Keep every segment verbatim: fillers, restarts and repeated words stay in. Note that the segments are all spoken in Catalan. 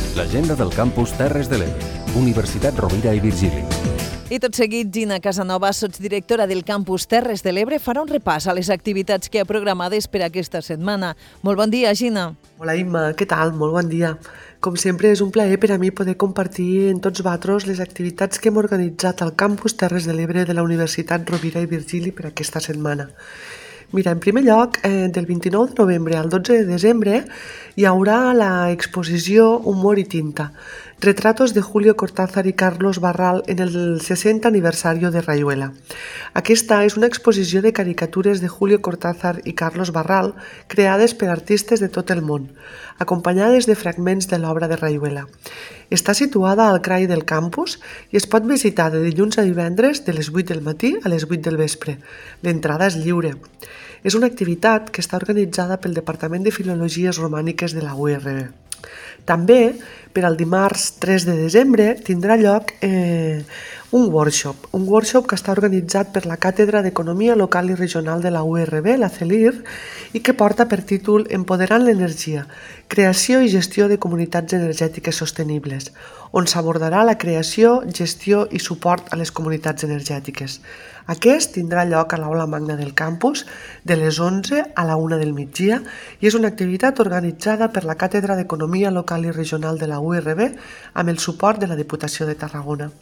L'agenda del campus Terres de l'Ebre, Universitat Rovira i Virgili. I tot seguit, Gina Casanova, sotsdirectora del campus Terres de l'Ebre, farà un repàs a les activitats que ha programades per aquesta setmana. Molt bon dia, Gina. Hola, Imma, què tal? Molt bon dia. Com sempre, és un plaer per a mi poder compartir en tots vosaltres les activitats que hem organitzat al campus Terres de l'Ebre de la Universitat Rovira i Virgili per aquesta setmana. Mira, en primer lloc, eh, del vint-i-nou de novembre al dotze de desembre hi haurà l'exposició Humor i tinta, retratos de Julio Cortázar i Carlos Barral en el sesenta aniversario de Rayuela. Aquesta és una exposició de caricatures de Julio Cortázar i Carlos Barral creades per artistes de tot el món, acompanyades de fragments de l'obra de Rayuela. Està situada al C R A I del campus i es pot visitar de dilluns a divendres de les vuit del matí a les vuit del vespre. L'entrada és lliure. És una activitat que està organitzada pel Departament de Filologies Romàniques de la U R B. També, per al dimarts tres de desembre, tindrà lloc eh, un workshop, un workshop que està organitzat per la Càtedra d'Economia Local i Regional de la U R B, la CELIR, i que porta per títol Empoderant l'energia, creació i gestió de comunitats energètiques sostenibles, on s'abordarà la creació, gestió i suport a les comunitats energètiques. Aquest tindrà lloc a l'aula magna del campus de les onze a la una del migdia i és una activitat organitzada per la Càtedra d'Economia Local i Regional de la U R B amb el suport de la Diputació de Tarragona.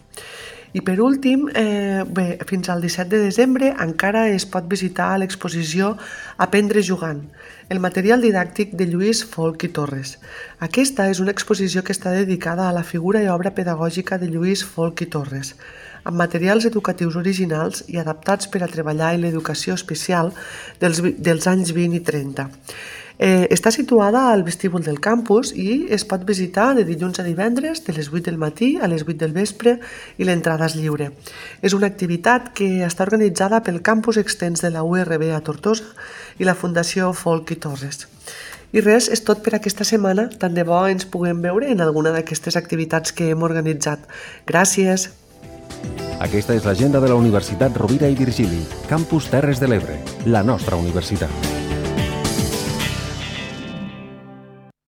I per últim, eh, bé, fins al disset de desembre encara es pot visitar l'exposició Aprendre jugant, el material didàctic de Lluís Folch i Torres. Aquesta és una exposició que està dedicada a la figura i obra pedagògica de Lluís Folch i Torres, amb materials educatius originals i adaptats per a treballar en l'educació especial dels, dels anys vint i trenta. Eh, està situada al vestíbul del campus i es pot visitar de dilluns a divendres de les vuit del matí a les vuit del vespre i l'entrada és lliure. És una activitat que està organitzada pel campus extens de la U R B a Tortosa i la Fundació Folch i Torres. I res, és tot per aquesta setmana. Tant de bo ens puguem veure en alguna d'aquestes activitats que hem organitzat. Gràcies! Aquesta és l'agenda de la Universitat Rovira i Virgili, campus Terres de l'Ebre, la nostra universitat.